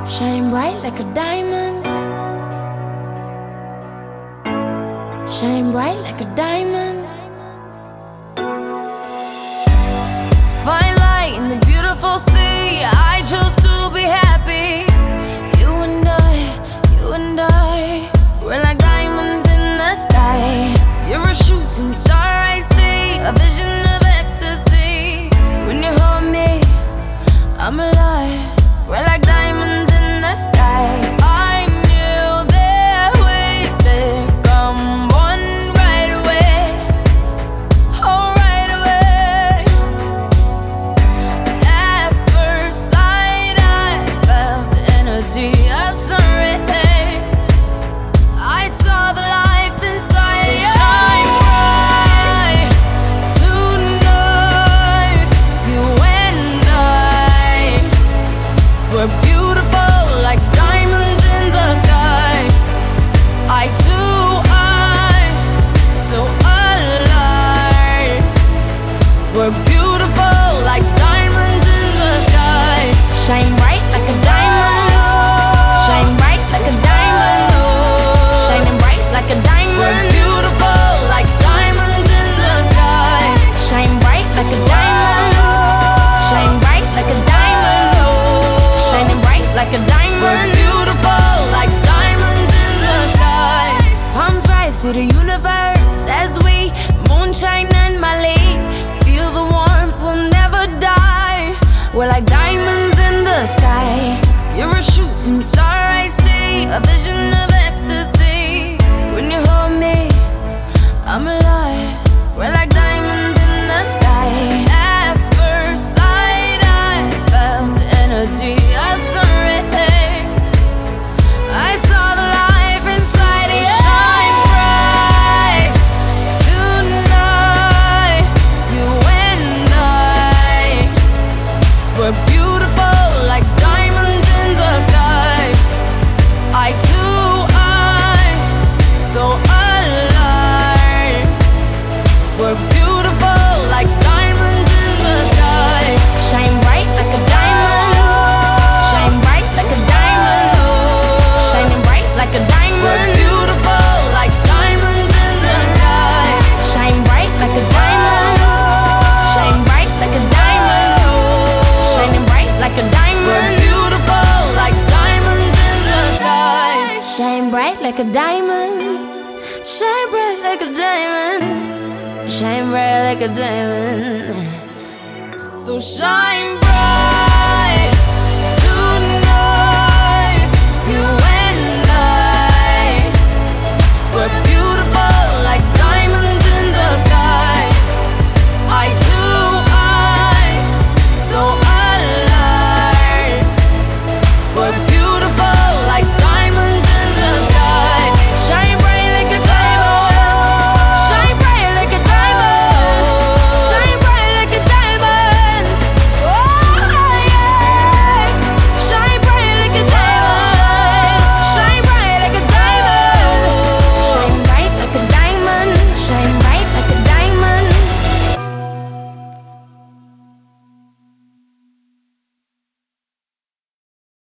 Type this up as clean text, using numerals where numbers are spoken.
Shine bright like a diamond. Shine bright like a diamond. Find light in the beautiful sea. I chose to be happy. You and I, we're like diamonds in the sky. You're a shooting star, I see, a vision of ecstasy. When you hold me, I'm alive. We're like diamonds in the sky. I knew that we'd become one right away. Oh, right away. At first sight, I felt the energy of sun rays. I saw the life inside you. So shine bright tonight. You and I, we're beautiful like diamonds in the sky. Eye to eye, so alive. We're beautiful like diamonds in the sky. Shine bright like a diamond. Shine bright like a diamond. Shining bright like a diamond. We're beautiful like diamonds in the sky. Shine bright like a diamond. Shine bright like a diamond. Shining bright like a diamond. We're beautiful like diamonds in the sky. Palms rise to the universe as we moonshine and Mali. Feel the warmth, we'll never die. We're like diamonds in the sky. You're a shooting star, I see, a vision of ecstasy. When you hold me, I'm alive. We're like diamonds in the sky. At first sight, I felt the energy of sun rays. I saw the life inside you. Shine bright tonight. You and I, we're beautiful like diamonds in the sky. Eye to eye, so alive. We're beautiful like diamonds in the sky. Shine bright like a diamond. Shine bright like a diamond. Shining bright like a diamond. We're beautiful like diamonds in the sky. Shine bright like a diamond. Shine bright like a diamond. Shining bright like a diamond. We're beautiful like diamonds in the sky. Shine bright like a diamond. Shine bright like a diamond. Shine bright like a diamond. So shine bright.